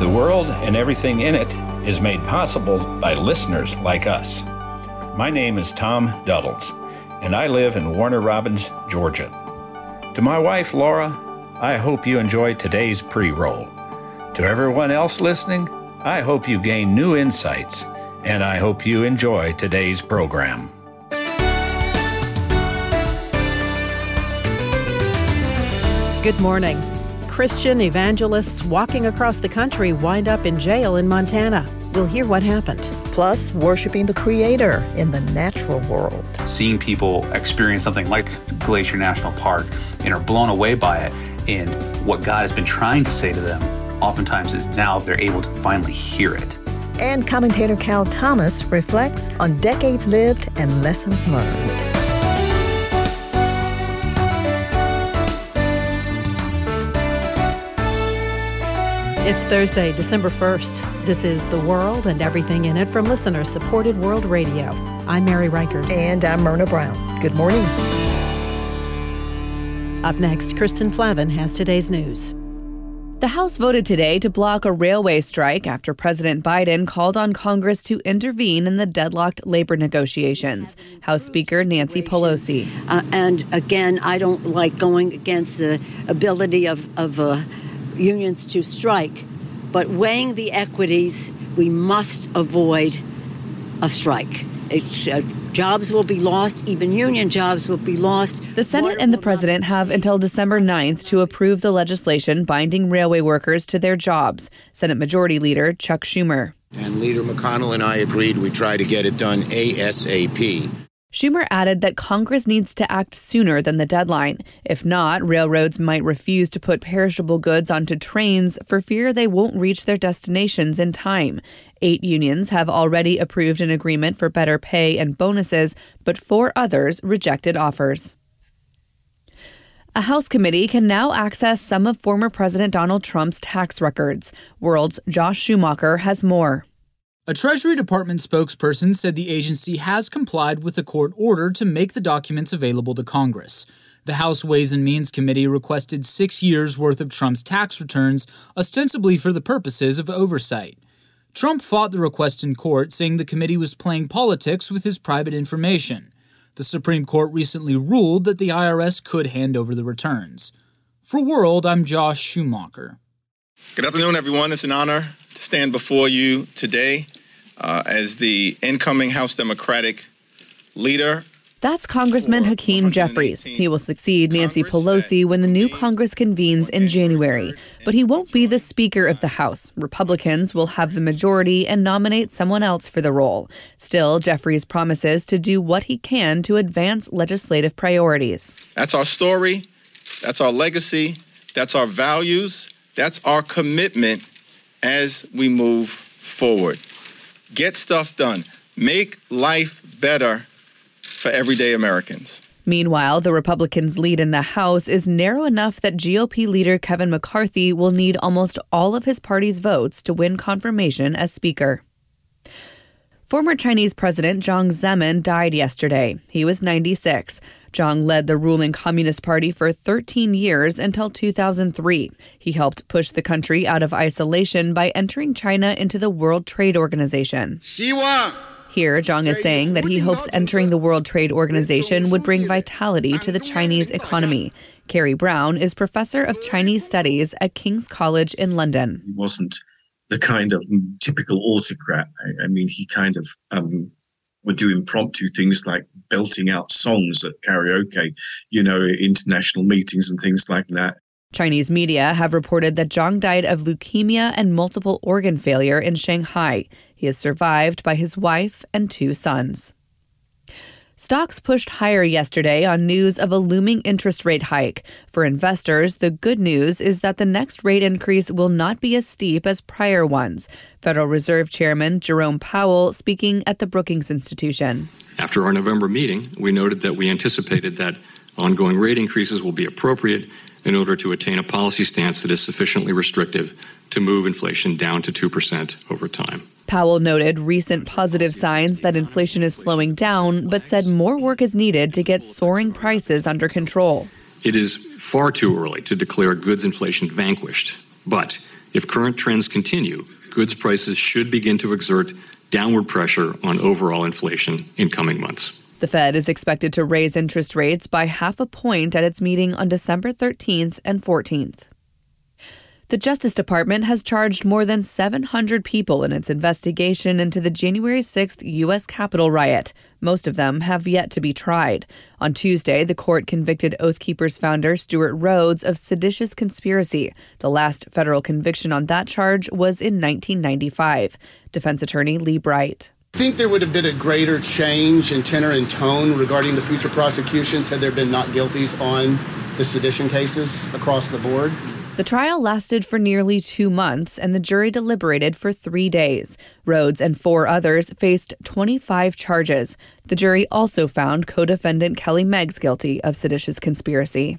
The world and everything in it is made possible by listeners like us. My name is Tom Duddles, and I live in Warner Robins, Georgia. To my wife, Laura, I hope you enjoy today's pre-roll. To everyone else listening, I hope you gain new insights, and I hope you enjoy today's program. Good morning. Christian evangelists walking across the country wind up in jail in Montana. We'll hear what happened. Plus, worshiping the Creator in the natural world. Seeing people experience something like Glacier National Park and are blown away by it, and what God has been trying to say to them oftentimes is now they're able to finally hear it. And commentator Cal Thomas reflects on decades lived and lessons learned. It's Thursday, December 1st. This is The World and Everything in It from listener-supported World Radio. I'm Mary Reichert. And I'm Myrna Brown. Good morning. Up next, Kristen Flavin has today's news. The House voted today to block a railway strike after President Biden called on Congress to intervene in the deadlocked labor negotiations. House Speaker Nancy Pelosi. And again, I don't like going against the ability of unions to strike, but weighing the equities, we must avoid a strike. Jobs will be lost, even union jobs will be lost. The Senate and the President have until December 9th to approve the legislation binding railway workers to their jobs. Senate Majority Leader Chuck Schumer. And Leader McConnell and I agreed we'd try to get it done ASAP. Schumer added that Congress needs to act sooner than the deadline. If not, railroads might refuse to put perishable goods onto trains for fear they won't reach their destinations in time. 8 unions have already approved an agreement for better pay and bonuses, but 4 others rejected offers. A House committee can now access some of former President Donald Trump's tax records. World's Josh Schumacher has more. A Treasury Department spokesperson said the agency has complied with a court order to make the documents available to Congress. The House Ways and Means Committee requested 6 years' worth of Trump's tax returns, ostensibly for the purposes of oversight. Trump fought the request in court, saying the committee was playing politics with his private information. The Supreme Court recently ruled that the IRS could hand over the returns. For World, I'm Josh Schumacher. Good afternoon, everyone. It's an honor to stand before you today as the incoming House Democratic leader. That's Congressman Hakeem Jeffries. He will succeed Nancy Pelosi when the new Congress convenes in January. But he won't be the Speaker of the House. Republicans will have the majority and nominate someone else for the role. Still, Jeffries promises to do what he can to advance legislative priorities. That's our story. That's our legacy. That's our values. That's our commitment as we move forward. Get stuff done. Make life better for everyday Americans. Meanwhile, the Republicans' lead in the House is narrow enough that GOP leader Kevin McCarthy will need almost all of his party's votes to win confirmation as Speaker. Former Chinese President Jiang Zemin died yesterday. He was 96. Jiang led the ruling Communist Party for 13 years until 2003. He helped push the country out of isolation by entering China into the World Trade Organization. Here, Jiang is saying that he hopes entering the World Trade Organization would bring vitality to the Chinese economy. Carrie Brown is professor of Chinese studies at King's College in London. He wasn't the kind of typical autocrat. I mean, he kind of would do impromptu things like belting out songs at karaoke, international meetings and things like that. Chinese media have reported that Jiang died of leukemia and multiple organ failure in Shanghai. He is survived by his wife and 2 sons. Stocks pushed higher yesterday on news of a looming interest rate hike. For investors, the good news is that the next rate increase will not be as steep as prior ones. Federal Reserve Chairman Jerome Powell speaking at the Brookings Institution. After our November meeting, we noted that we anticipated that ongoing rate increases will be appropriate in order to attain a policy stance that is sufficiently restrictive to move inflation down to 2% over time. Powell noted recent positive signs that inflation is slowing down, but said more work is needed to get soaring prices under control. It is far too early to declare goods inflation vanquished, but If current trends continue, goods prices should begin to exert downward pressure on overall inflation in coming months. The Fed is expected to raise interest rates by 0.5 point at its meeting on December 13th and 14th. The Justice Department has charged more than 700 people in its investigation into the January 6th U.S. Capitol riot. Most of them have yet to be tried. On Tuesday, the court convicted Oath Keepers founder Stewart Rhodes of seditious conspiracy. The last federal conviction on that charge was in 1995. Defense attorney Lee Bright. I think there would have been a greater change in tenor and tone regarding the future prosecutions had there been not guilties on the sedition cases across the board. The trial lasted for nearly 2 months, and the jury deliberated for 3 days. Rhodes and 4 others faced 25 charges. The jury also found co-defendant Kelly Meggs guilty of seditious conspiracy.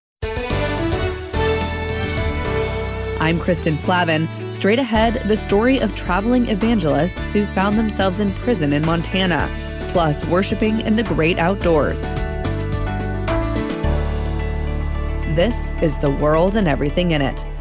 I'm Kristen Flavin. Straight ahead, the story of traveling evangelists who found themselves in prison in Montana, plus worshiping in the great outdoors. This is The World and Everything in It.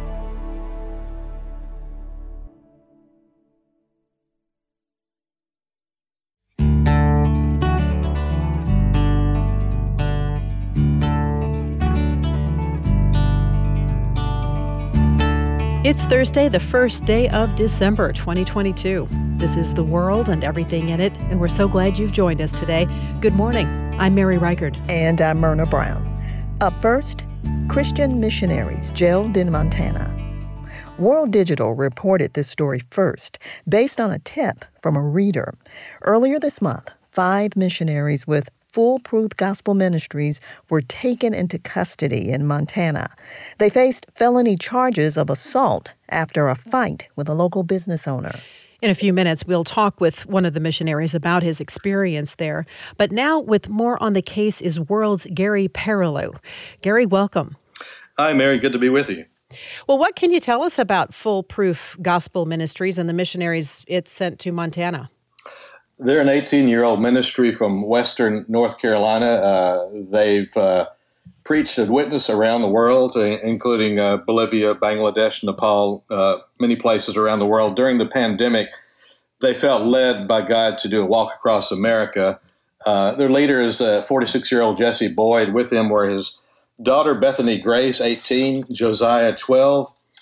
It's Thursday, the first day of December 2022. This is The World and Everything in It, and we're so glad you've joined us today. Good morning. I'm Mary Reichard. And I'm Myrna Brown. Up first, Christian missionaries jailed in Montana. World Digital reported this story first, based on a tip from a reader. Earlier this month, 5 missionaries with Foolproof Gospel Ministries were taken into custody in Montana. They faced felony charges of assault after a fight with a local business owner. In a few minutes, we'll talk with one of the missionaries about his experience there. But now, with more on the case, is World's Gary Perilloux. Gary, welcome. Hi, Mary. Good to be with you. Well, what can you tell us about Foolproof Gospel Ministries and the missionaries it sent to Montana? They're an 18-year-old ministry from western North Carolina. They've preached and witnessed around the world, including Bolivia, Bangladesh, Nepal, many places around the world. During the pandemic, they felt led by God to do a walk across America. Their leader is 46-year-old Jesse Boyd. With him were his daughter, Bethany Grace, 18, Josiah, 12.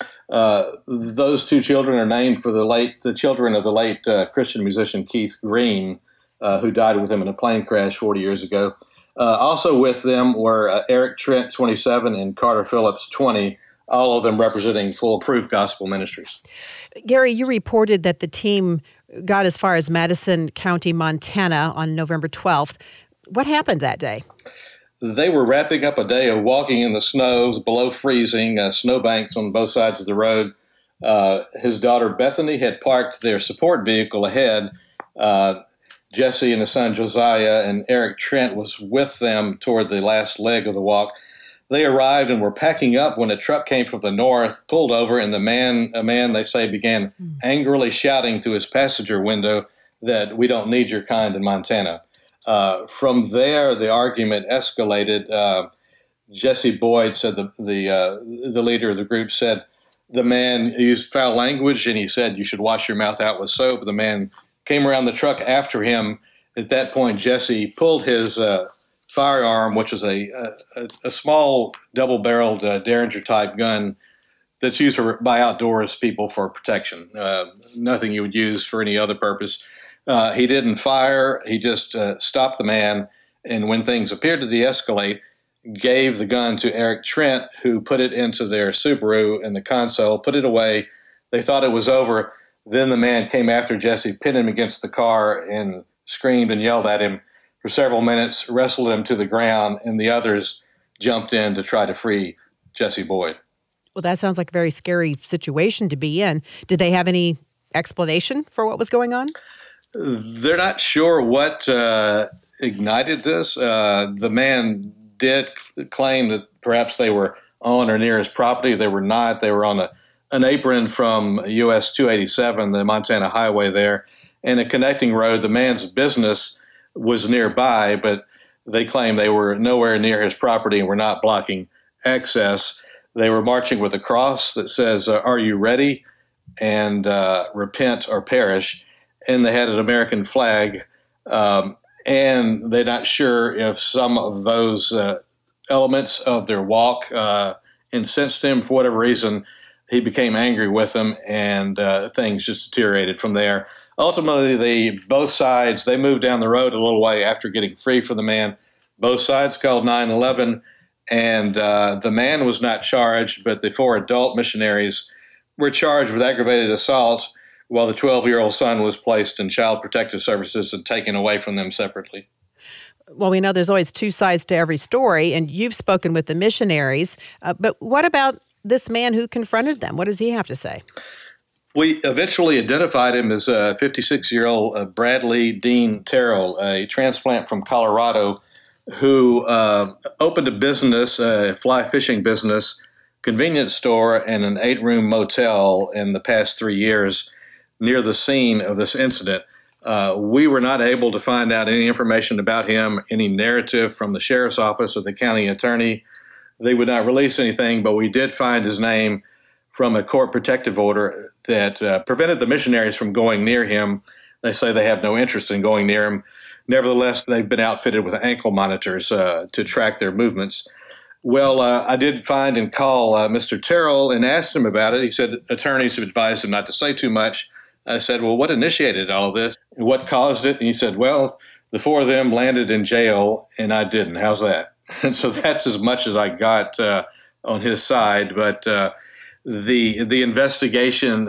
Those 2 children are named for the children of the late Christian musician Keith Green, who died with him in a plane crash 40 years ago. Also with them were Eric Trent, 27, and Carter Phillips, 20, all of them representing Foolproof Gospel Ministries. Gary, you reported that the team got as far as Madison County, Montana on November 12th. What happened that day? They were wrapping up a day of walking in the snows below freezing, snowbanks on both sides of the road. His daughter Bethany had parked their support vehicle ahead. Jesse and his son Josiah and Eric Trent was with them toward the last leg of the walk. They arrived and were packing up when a truck came from the north, pulled over, and a man, they say, began angrily shouting through his passenger window that we don't need your kind in Montana. From there, the argument escalated. Jesse Boyd said the leader of the group said the man used foul language, and he said you should wash your mouth out with soap. The man came around the truck after him. At that point, Jesse pulled his firearm, which is a small double-barreled Derringer-type gun that's used by outdoors people for protection. Nothing you would use for any other purpose. He didn't fire. He just stopped the man, and when things appeared to de-escalate, gave the gun to Eric Trent, who put it into their Subaru in the console, put it away. They thought it was over. Then the man came after Jesse, pinned him against the car, and screamed and yelled at him for several minutes, wrestled him to the ground, and the others jumped in to try to free Jesse Boyd. Well, that sounds like a very scary situation to be in. Did they have any explanation for what was going on? They're not sure what ignited this. The man did claim that perhaps they were on or near his property. They were not. They were on an apron from US 287, the Montana highway there, and a connecting road. The man's business was nearby, but they claim they were nowhere near his property and were not blocking access. They were marching with a cross that says, "Are you ready?" and "Repent or perish." And they had an American flag. And they're not sure if some of those elements of their walk incensed him. For whatever reason, he became angry with them, and things just deteriorated from there. Ultimately, both sides, they moved down the road a little way after getting free from the man. Both sides called 911, and the man was not charged, but the 4 adult missionaries were charged with aggravated assault, while the 12-year-old son was placed in Child Protective Services and taken away from them separately. Well, we know there's always 2 sides to every story, and you've spoken with the missionaries. But what about this man who confronted them? What does he have to say? We eventually identified him as 56-year-old Bradley Dean Terrell, a transplant from Colorado, who opened a business, a fly fishing business, convenience store, and an 8-room motel in the past 3 years near the scene of this incident. We were not able to find out any information about him, any narrative from the sheriff's office or the county attorney. They would not release anything, but we did find his name from a court protective order that prevented the missionaries from going near him. They say they have no interest in going near him. Nevertheless, they've been outfitted with ankle monitors to track their movements. Well, I did find and call Mr. Terrell and asked him about it. He said attorneys have advised him not to say too much. I said, well, what initiated all of this? What caused it? And he said, well, the 4 of them landed in jail and I didn't. How's that? And so that's as much as I got on his side. But the investigation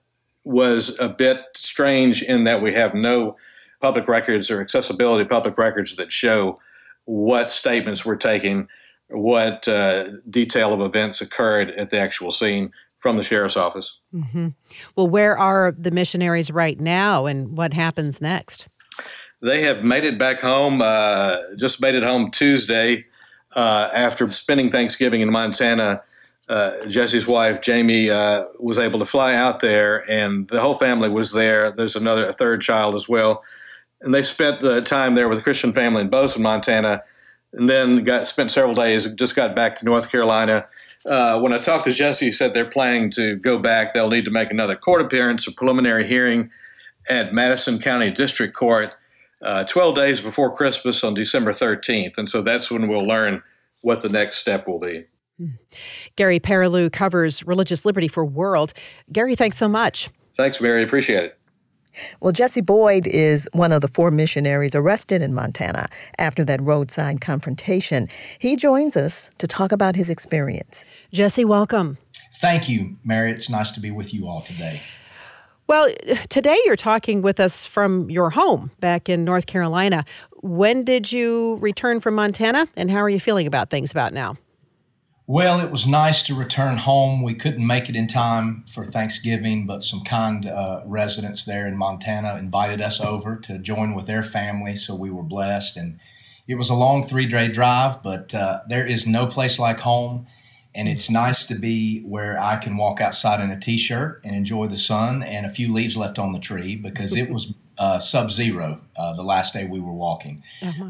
was a bit strange in that we have no public records or accessibility to public records that show what statements were taken, what detail of events occurred at the actual scene from the sheriff's office. Mm-hmm. Well, where are the missionaries right now, and what happens next? They have made it back home, just made it home Tuesday after spending Thanksgiving in Montana. Jesse's wife, Jamie, was able to fly out there, and the whole family was there. There's a 3rd child as well. And they spent time there with a Christian family in Bozeman, Montana, and then spent several days, just got back to North Carolina. When I talked to Jesse, he said they're planning to go back. They'll need to make another court appearance, a preliminary hearing at Madison County District Court 12 days before Christmas on December 13th. And so that's when we'll learn what the next step will be. Gary Perilloux covers religious liberty for World. Gary, thanks so much. Thanks, Mary. Appreciate it. Well, Jesse Boyd is one of the 4 missionaries arrested in Montana after that roadside confrontation. He joins us to talk about his experience. Jesse, welcome. Thank you, Mary. It's nice to be with you all today. Well, today you're talking with us from your home back in North Carolina. When did you return from Montana, and how are you feeling about things about now? Well, it was nice to return home. We couldn't make it in time for Thanksgiving, but some kind residents there in Montana invited us over to join with their family, so we were blessed. And it was a long 3-day drive, but there is no place like home. And it's nice to be where I can walk outside in a T-shirt and enjoy the sun and a few leaves left on the tree, because it was sub-zero the last day we were walking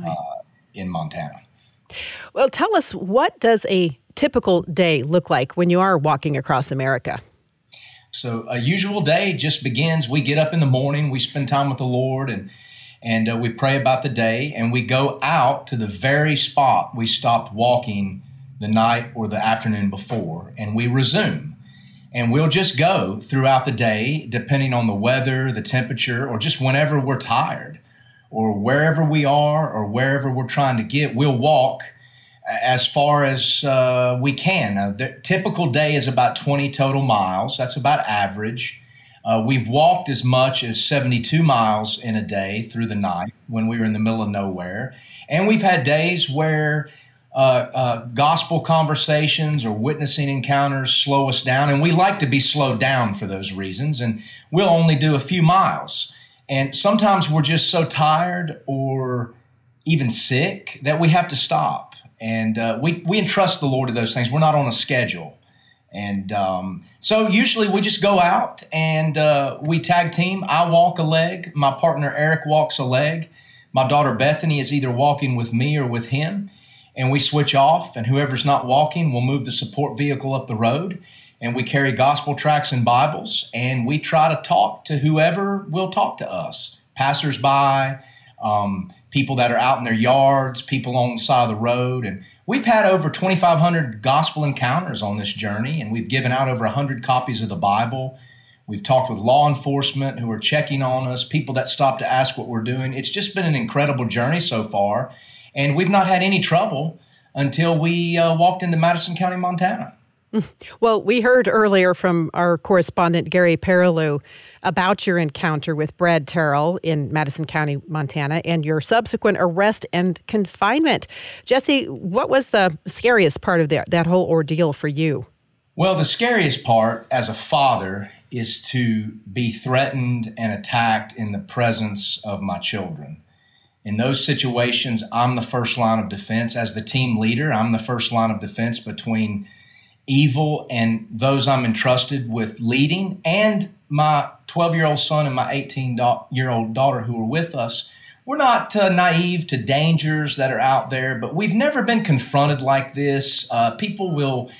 in Montana. Well, tell us, what does a typical day look like when you are walking across America? So a usual day just begins. We get up in the morning, we spend time with the Lord, and we pray about the day, and we go out to the very spot we stopped walking the night or the afternoon before, and we resume. And we'll just go throughout the day, depending on the weather, the temperature, or just whenever we're tired, or wherever we are, or wherever we're trying to get, we'll walk as far as we can. The typical day is about 20 total miles. That's about average. We've walked as much as 72 miles in a day through the night when we were in the middle of nowhere. And we've had days where gospel conversations or witnessing encounters slow us down, and we like to be slowed down for those reasons, and we'll only do a few miles. And sometimes we're just so tired or even sick that we have to stop. And we entrust the Lord to those things. We're not on a schedule. And so usually we just go out and we tag team. I walk a leg. My partner Eric walks a leg. My daughter Bethany is either walking with me or with him. and we switch off, and whoever's not walking, we'll move the support vehicle up the road, and we carry gospel tracts and Bibles, and we try to talk to whoever will talk to us, passersby, people that are out in their yards, people on the side of the road. And we've had over 2,500 gospel encounters on this journey, and we've given out over 100 copies of the Bible. We've talked with law enforcement who are checking on us, people that stop to ask what we're doing. It's just been an incredible journey so far, and we've not had any trouble until we walked into Madison County, Montana. Well, we heard earlier from our correspondent, Gary Perilou, about your encounter with Brad Terrell in Madison County, Montana, and your subsequent arrest and confinement. Jesse, what was the scariest part of that whole ordeal for you? Well, the scariest part as a father is to be threatened and attacked in the presence of my children. In those situations, I'm the first line of defense. As the team leader, I'm the first line of defense between evil and those I'm entrusted with leading, and my 12-year-old son and my 18-year-old daughter who are with us. We're not naive to dangers that are out there, but we've never been confronted like this. Some people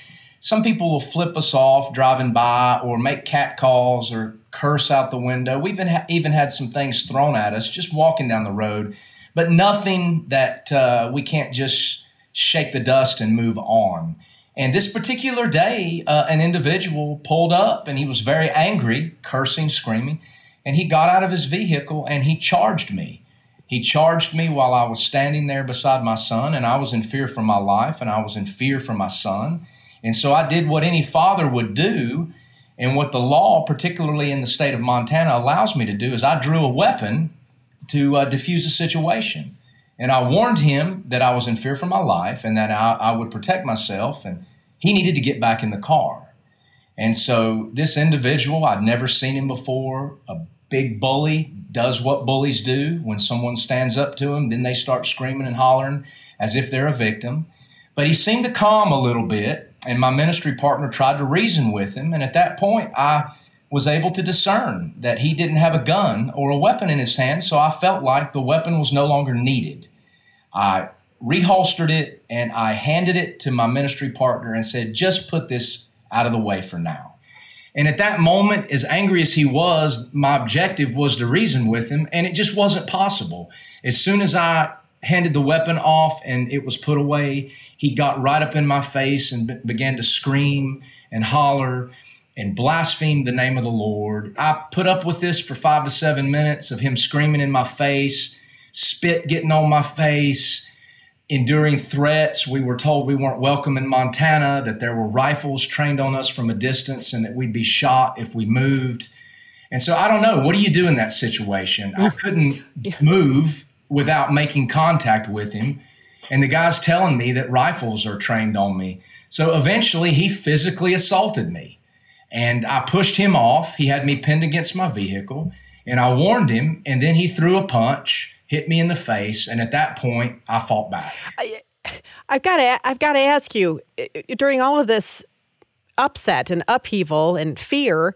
will flip us off driving by or make cat calls or curse out the window. We've even had some things thrown at us just walking down the road, but nothing that we can't just shake the dust and move on. And this particular day, an individual pulled up and he was very angry, cursing, screaming, and he got out of his vehicle and he charged me. He charged me while I was standing there beside my son, and I was in fear for my life and I was in fear for my son. And so I did what any father would do, and what the law, particularly in the state of Montana, allows me to do is I drew a weapon to defuse the situation. And I warned him that I was in fear for my life and that I would protect myself, and he needed to get back in the car. And so this individual, I'd never seen him before, a big bully, does what bullies do. When someone stands up to him, then they start screaming and hollering as if they're a victim. But he seemed to calm a little bit, and my ministry partner tried to reason with him. And at that point, I was able to discern that he didn't have a gun or a weapon in his hand, so I felt like the weapon was no longer needed. I reholstered it and I handed it to my ministry partner and said, just put this out of the way for now. And at that moment, as angry as he was, my objective was to reason with him, and it just wasn't possible. As soon as I handed the weapon off and it was put away, he got right up in my face and began to scream and holler and blaspheme the name of the Lord. I put up with this for 5 to 7 minutes of him screaming in my face, spit getting on my face, enduring threats. We were told we weren't welcome in Montana, that there were rifles trained on us from a distance, and that we'd be shot if we moved. And so I don't know. What do you do in that situation? I couldn't move without making contact with him. And the guy's telling me that rifles are trained on me. So eventually he physically assaulted me. And I pushed him off. He had me pinned against my vehicle. And I warned him. And then he threw a punch, hit me in the face. And at that point, I fought back. I've got to ask you, during all of this upset and upheaval and fear,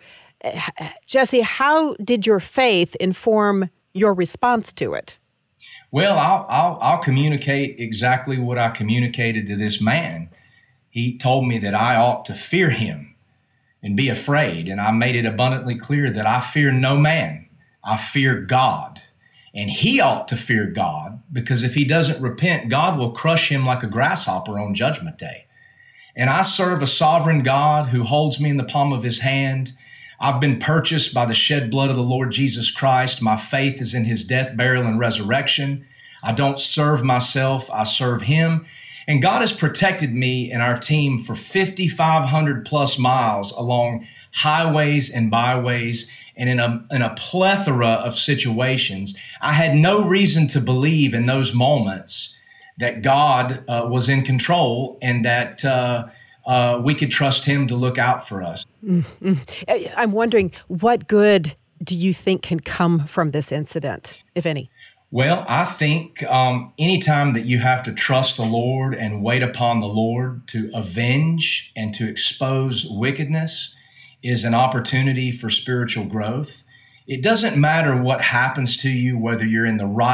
Jesse, how did your faith inform your response to it? Well, I'll communicate exactly what I communicated to this man. He told me that I ought to fear him and be afraid. And I made it abundantly clear that I fear no man. I fear God. And he ought to fear God, because if he doesn't repent, God will crush him like a grasshopper on Judgment Day. And I serve a sovereign God who holds me in the palm of his hand. I've been purchased by the shed blood of the Lord Jesus Christ. My faith is in his death, burial, and resurrection. I don't serve myself, I serve him. And God has protected me and our team for 5,500 plus miles along highways and byways and in a plethora of situations. I had no reason to believe in those moments that God was in control and that we could trust him to look out for us. Mm-hmm. I'm wondering, what good do you think can come from this incident, if any? Well, I think anytime that you have to trust the Lord and wait upon the Lord to avenge and to expose wickedness is an opportunity for spiritual growth. It doesn't matter what happens to you, whether you're in the right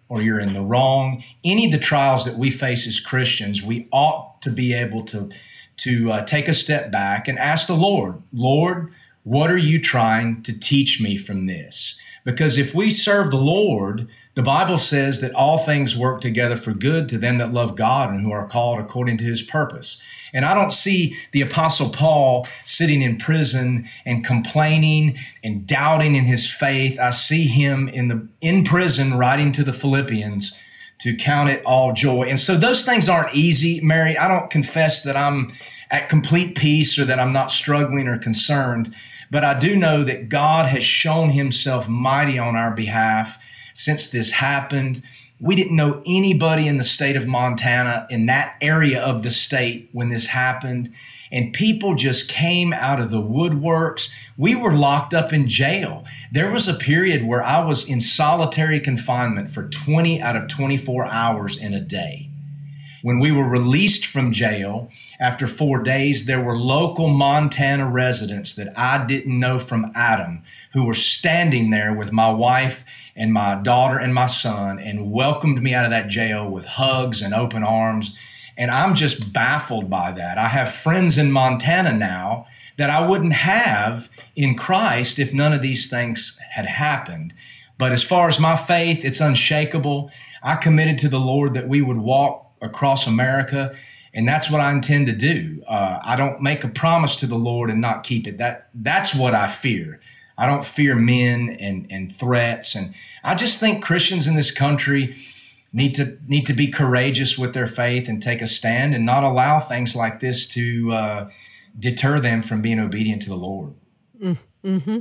or you're in the wrong. Any of the trials that we face as Christians, we ought to be able to take a step back and ask the Lord, Lord, what are you trying to teach me from this? Because if we serve the Lord, the Bible says that all things work together for good to them that love God and who are called according to his purpose. And I don't see the Apostle Paul sitting in prison and complaining and doubting in his faith. I see him in prison writing to the Philippians to count it all joy. And so those things aren't easy, Mary. I don't confess that I'm at complete peace or that I'm not struggling or concerned, but I do know that God has shown himself mighty on our behalf since this happened. We didn't know anybody in the state of Montana, in that area of the state, when this happened. And people just came out of the woodworks. We were locked up in jail. There was a period where I was in solitary confinement for 20 out of 24 hours in a day. When we were released from jail after 4 days, there were local Montana residents that I didn't know from Adam who were standing there with my wife and my daughter and my son and welcomed me out of that jail with hugs and open arms. And I'm just baffled by that. I have friends in Montana now that I wouldn't have in Christ if none of these things had happened. But as far as my faith, it's unshakable. I committed to the Lord that we would walk across America, and that's what I intend to do. I don't make a promise to the Lord and not keep it. That's what I fear. I don't fear men and threats. And I just think Christians in this country need to be courageous with their faith and take a stand and not allow things like this to deter them from being obedient to the Lord. Mm-hmm.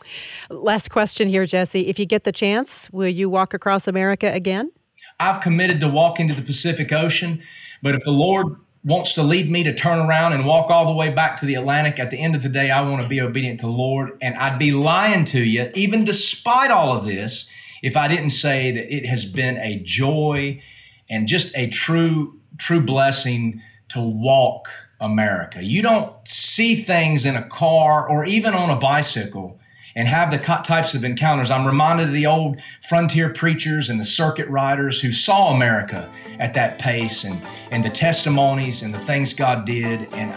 Last question here, Jesse. If you get the chance, will you walk across America again? I've committed to walk into the Pacific Ocean, but if the Lord wants to lead me to turn around and walk all the way back to the Atlantic, at the end of the day, I want to be obedient to the Lord. And I'd be lying to you, even despite all of this, if I didn't say that it has been a joy and just a true blessing to walk America. You don't see things in a car or even on a bicycle and have the types of encounters. I'm reminded of the old frontier preachers and the circuit riders who saw America at that pace and the testimonies and the things God did. And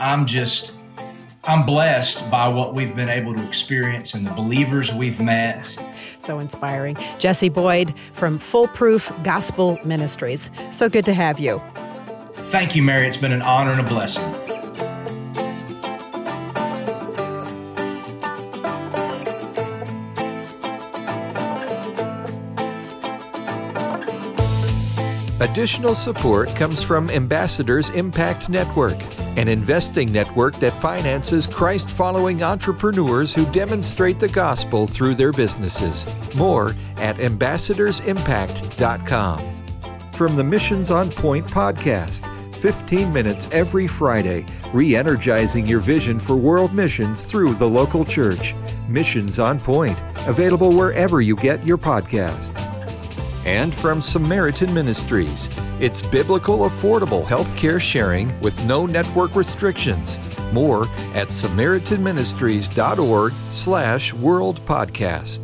I'm blessed by what we've been able to experience and the believers we've met. So inspiring. Jesse Boyd from Foolproof Gospel Ministries. So good to have you. Thank you, Mary. It's been an honor and a blessing. Additional support comes from Ambassadors Impact Network, an investing network that finances Christ-following entrepreneurs who demonstrate the gospel through their businesses. More at ambassadorsimpact.com. From the Missions on Point podcast, 15 minutes every Friday, re-energizing your vision for world missions through the local church. Missions on Point, available wherever you get your podcasts. And from Samaritan Ministries, it's biblical, affordable healthcare sharing with no network restrictions. More at SamaritanMinistries.org/World Podcast.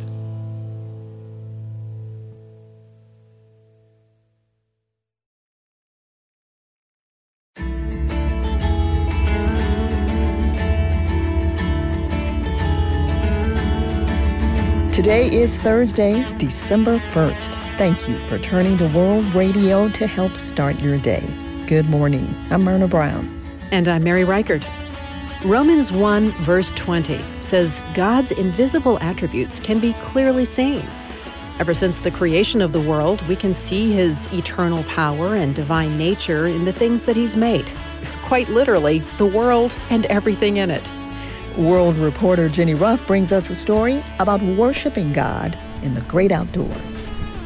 Today is Thursday, December 1st. Thank you for turning to World Radio to help start your day. Good morning. I'm Myrna Brown. And I'm Mary Reichert. Romans 1, verse 20 says, God's invisible attributes can be clearly seen. Ever since the creation of the world, we can see his eternal power and divine nature in the things that he's made. Quite literally, the world and everything in it. World reporter Jenny Ruff brings us a story about worshiping God in the great outdoors.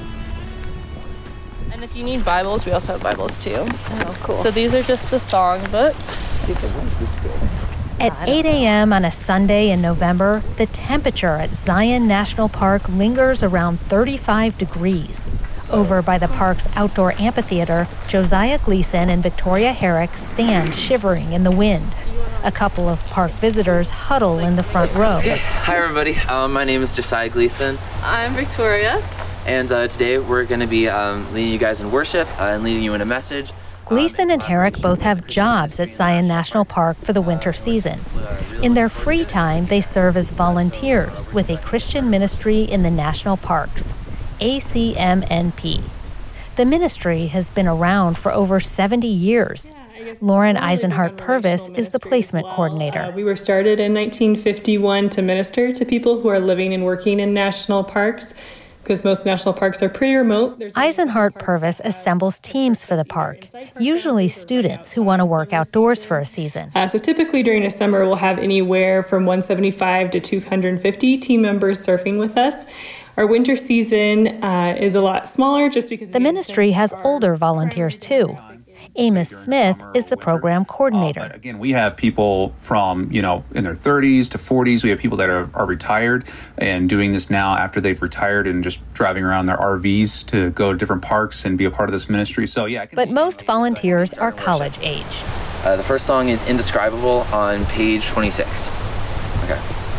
And if you need Bibles, we also have Bibles too. Oh, cool. So these are just the songbooks. At 8 a.m. on a Sunday in November, the temperature at Zion National Park lingers around 35 degrees. Over by the park's outdoor amphitheater, Josiah Gleason and Victoria Herrick stand shivering in the wind. A couple of park visitors huddle in the front row. Hi, everybody. My name is Josiah Gleason. I'm Victoria. And today we're going to be leading you guys in worship and leading you in a message. Gleason and Herrick both have jobs at Zion National Park for the winter season. In their free time, they serve as volunteers with a Christian ministry in the national parks, ACMNP. The ministry has been around for over 70 years. Lauren Eisenhart Purvis is the placement coordinator. We were started in 1951 to minister to people who are living and working in national parks, because most national parks are pretty remote. Eisenhart Purvis assembles teams for the park, usually students who want to work outdoors for a season. So typically during a summer, we'll have anywhere from 175 to 250 team members surfing with us. Our winter season is a lot smaller just because... The ministry has older volunteers too. Amos Smith is the program coordinator. Again, we have people from, in their 30s to 40s. We have people that are retired and doing this now after they've retired and just driving around their RVs to go to different parks and be a part of this ministry. So, yeah. But most volunteers are college age. The first song is Indescribable on page 26. Okay.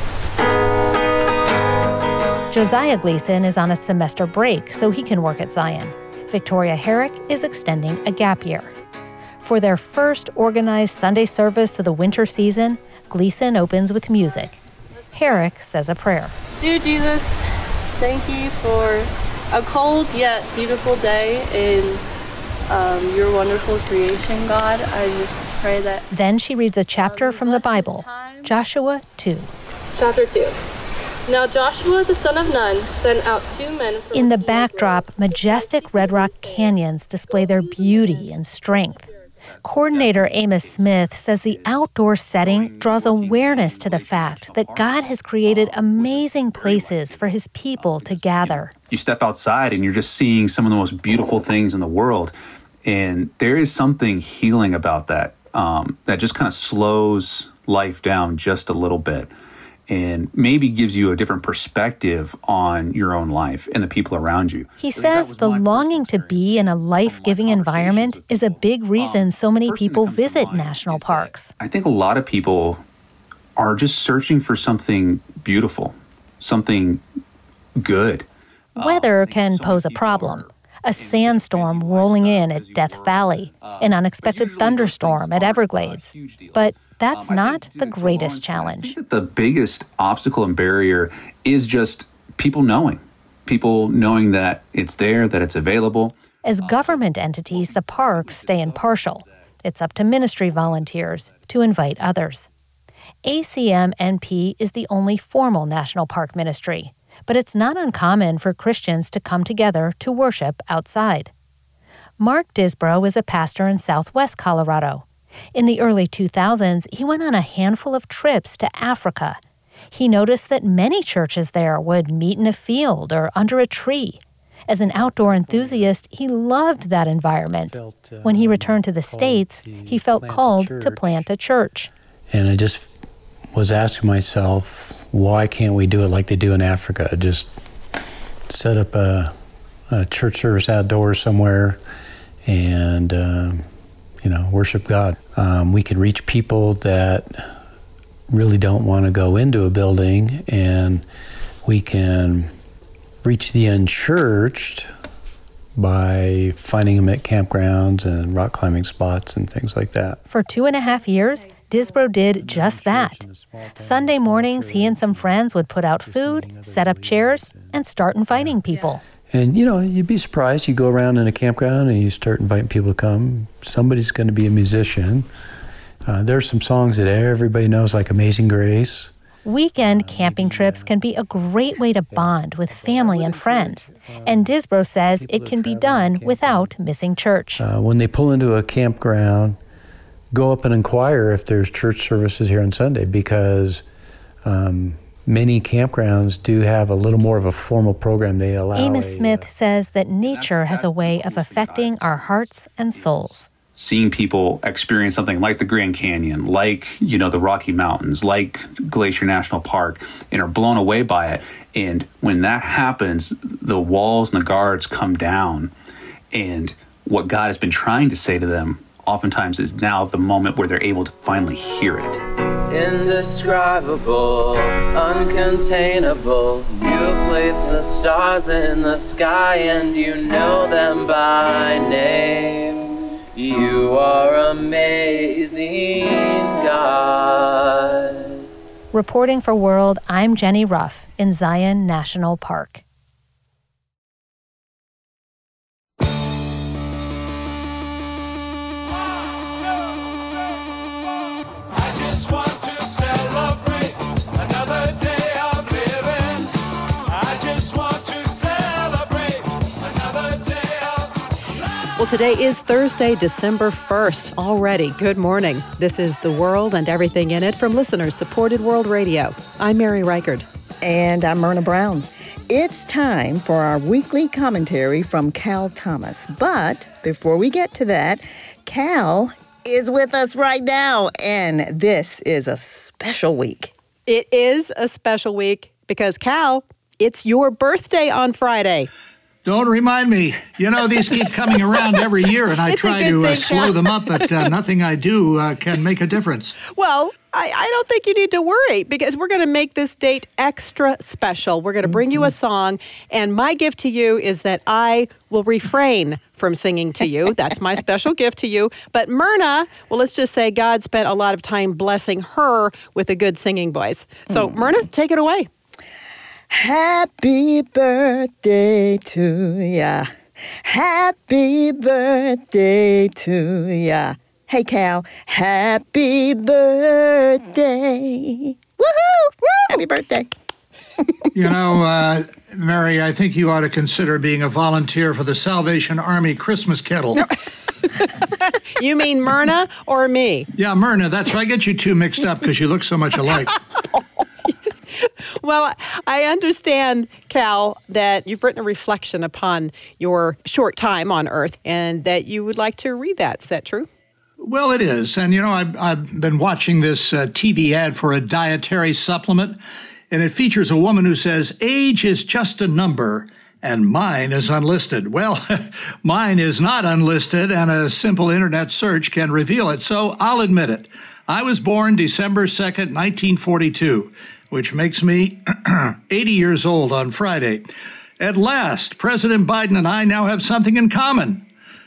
Josiah Gleason is on a semester break so he can work at Zion. Victoria Herrick is extending a gap year. For their first organized Sunday service of the winter season, Gleason opens with music. Herrick says a prayer. Dear Jesus, thank you for a cold yet beautiful day in your wonderful creation, God. I just pray that... Then she reads a chapter from the Bible, Joshua 2. Chapter 2. Now Joshua, the son of Nun, sent out 2 men from... In the backdrop, majestic Red Rock canyons display their beauty and strength. Coordinator Amos Smith says the outdoor setting draws awareness to the fact that God has created amazing places for his people to gather. You step outside and you're just seeing some of the most beautiful things in the world. And there is something healing about that, that just kind of slows life down just a little bit. And maybe gives you a different perspective on your own life and the people around you. He says the longing to be in a life-giving environment is a big reason so many people visit national parks. I think a lot of people are just searching for something beautiful, something good. Weather can pose a problem. A sandstorm rolling in at Death Valley, an unexpected thunderstorm at Everglades. But that's not the greatest challenge. I think that the biggest obstacle and barrier is just people knowing that it's there, that it's available. As government entities, the parks stay impartial. It's up to ministry volunteers to invite others. ACMNP is the only formal national park ministry, but it's not uncommon for Christians to come together to worship outside. Mark Disbrow is a pastor in Southwest Colorado. In the early 2000s, he went on a handful of trips to Africa. He noticed that many churches there would meet in a field or under a tree. As an outdoor enthusiast, he loved that environment. When he returned to the States, he felt called to plant a church. And I just was asking myself, why can't we do it like they do in Africa? Just set up a church service outdoors somewhere and, worship God. We can reach people that really don't want to go into a building, and we can reach the unchurched by finding them at campgrounds and rock climbing spots and things like that. For 2.5 years, Disbrow did just that. Sunday mornings, he and some friends would put out food, set up chairs, and start inviting people. And, you'd be surprised. You go around in a campground and you start inviting people to come. Somebody's going to be a musician. There's some songs that everybody knows, like Amazing Grace. Weekend camping trips can be a great way to bond with family and friends. And Disbrow says it can be done without missing church. When they pull into a campground, go up and inquire if there's church services here on Sunday, because many campgrounds do have a little more of a formal program. They allow Amos Smith says that nature has a way of affecting our hearts and souls. Seeing people experience something like the Grand Canyon, like, the Rocky Mountains, like Glacier National Park, and are blown away by it. And when that happens, the walls and the guards come down, and what God has been trying to say to them oftentimes is now the moment where they're able to finally hear it. Indescribable, uncontainable, you place the stars in the sky and you know them by name. You are amazing, God. Reporting for World, I'm Jenny Ruff in Zion National Park. Well, today is Thursday, December 1st already. Good morning. This is The World and Everything in It from listener-supported World Radio. I'm Mary Reichard. And I'm Myrna Brown. It's time for our weekly commentary from Cal Thomas. But before we get to that, Cal is with us right now, and this is a special week. It is a special week because, Cal, it's your birthday on Friday. Don't remind me. You know, these keep coming around every year, and I try to slow them up, but nothing I do can make a difference. Well, I don't think you need to worry, because we're going to make this date extra special. We're going to bring you a song, and my gift to you is that I will refrain from singing to you. That's my special gift to you. But Myrna, well, let's just say God spent a lot of time blessing her with a good singing voice. So, Myrna, take it away. Happy birthday to ya. Happy birthday to ya. Hey, Cal, happy birthday. Woohoo! Happy birthday. You know, Mary, I think you ought to consider being a volunteer for the Salvation Army Christmas kettle. You mean Myrna or me? Yeah, Myrna. That's right. I get you two mixed up because you look so much alike. Well, I understand, Cal, that you've written a reflection upon your short time on Earth and that you would like to read that. Is that true? Well, it is. And, you know, I've been watching this TV ad for a dietary supplement, and it features a woman who says, age is just a number, and mine is unlisted. Well, mine is not unlisted, and a simple internet search can reveal it. So I'll admit it. I was born December 2nd, 1942. Which makes me 80 years old on Friday. At last, President Biden and I now have something in common.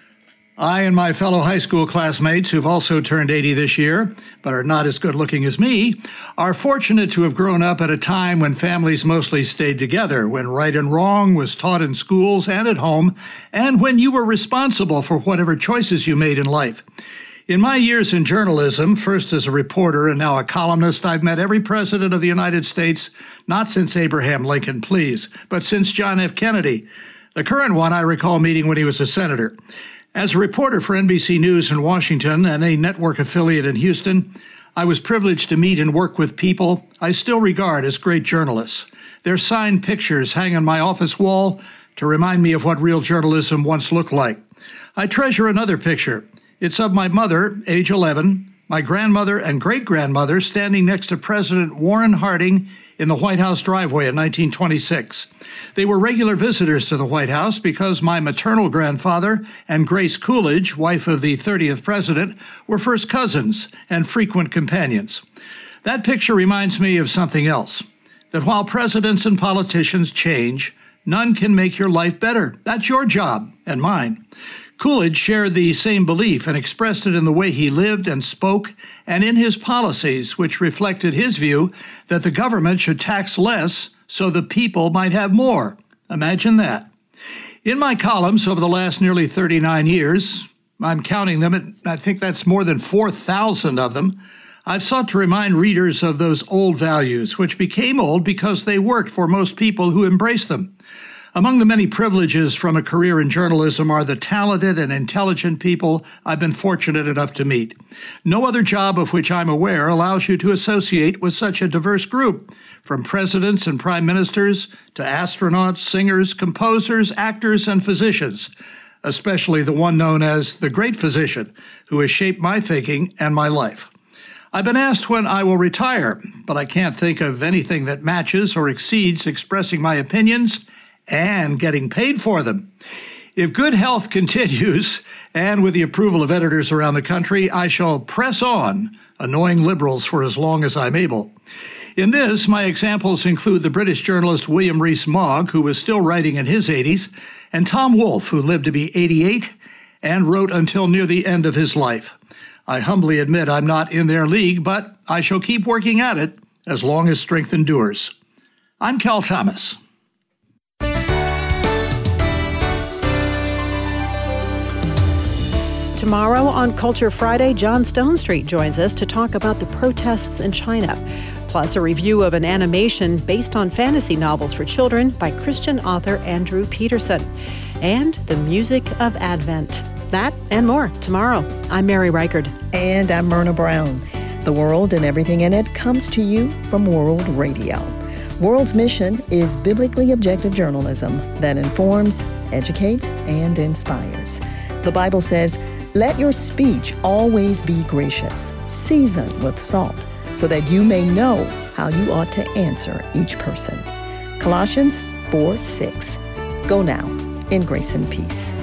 I and my fellow high school classmates, who've also turned 80 this year, but are not as good looking as me, are fortunate to have grown up at a time when families mostly stayed together, when right and wrong was taught in schools and at home, and when you were responsible for whatever choices you made in life. In my years in journalism, first as a reporter and now a columnist, I've met every president of the United States, not since Abraham Lincoln, please, but since John F. Kennedy. The current one I recall meeting when he was a senator. As a reporter for NBC News in Washington and a network affiliate in Houston, I was privileged to meet and work with people I still regard as great journalists. Their signed pictures hang on my office wall to remind me of what real journalism once looked like. I treasure another picture. It's of my mother, age 11, my grandmother and great-grandmother standing next to President Warren Harding in the White House driveway in 1926. They were regular visitors to the White House because my maternal grandfather and Grace Coolidge, wife of the 30th president, were first cousins and frequent companions. That picture reminds me of something else, that while presidents and politicians change, none can make your life better. That's your job and mine. Coolidge shared the same belief and expressed it in the way he lived and spoke and in his policies, which reflected his view that the government should tax less so the people might have more. Imagine that. In my columns over the last nearly 39 years, I'm counting them, I think that's more than 4,000 of them, I've sought to remind readers of those old values, which became old because they worked for most people who embraced them. Among the many privileges from a career in journalism are the talented and intelligent people I've been fortunate enough to meet. No other job of which I'm aware allows you to associate with such a diverse group, from presidents and prime ministers to astronauts, singers, composers, actors, and physicians, especially the one known as the Great Physician, who has shaped my thinking and my life. I've been asked when I will retire, but I can't think of anything that matches or exceeds expressing my opinions and getting paid for them. If good health continues, and with the approval of editors around the country, I shall press on, annoying liberals for as long as I'm able. In this, my examples include the British journalist William Rees-Mogg, who was still writing in his 80s, and Tom Wolfe, who lived to be 88 and wrote until near the end of his life. I humbly admit I'm not in their league, but I shall keep working at it as long as strength endures. I'm Cal Thomas. Tomorrow on Culture Friday, John Stonestreet joins us to talk about the protests in China, plus a review of an animation based on fantasy novels for children by Christian author Andrew Peterson, and the music of Advent. That and more tomorrow. I'm Mary Reichard. And I'm Myrna Brown. The World and Everything in It comes to you from World Radio. World's mission is biblically objective journalism that informs, educates, and inspires. The Bible says, "Let your speech always be gracious, seasoned with salt, so that you may know how you ought to answer each person." Colossians 4:6. Go now in grace and peace.